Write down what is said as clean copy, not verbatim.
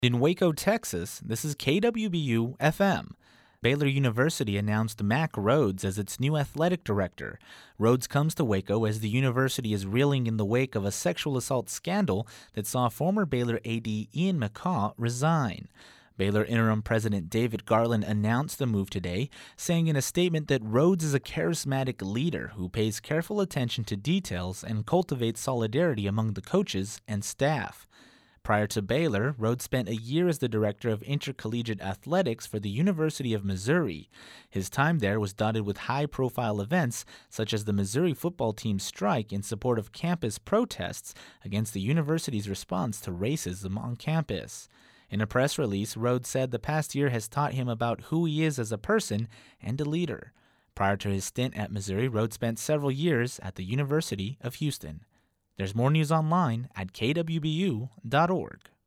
In Waco, Texas, this is KWBU FM. Baylor University announced Mack Rhoades as its new athletic director. Rhoades comes to Waco as the university is reeling in the wake of a sexual assault scandal that saw former Baylor AD Ian McCaw resign. Baylor interim president David Garland announced the move today, saying in a statement that Rhoades is a charismatic leader who pays careful attention to details and cultivates solidarity among the coaches and staff. Prior to Baylor, Rhoades spent a year as the director of intercollegiate athletics for the University of Missouri. His time there was dotted with high-profile events, such as the Missouri football team's strike in support of campus protests against the university's response to racism on campus. In a press release, Rhoades said the past year has taught him about who he is as a person and a leader. Prior to his stint at Missouri, Rhoades spent several years at the University of Houston. There's more news online at kwbu.org.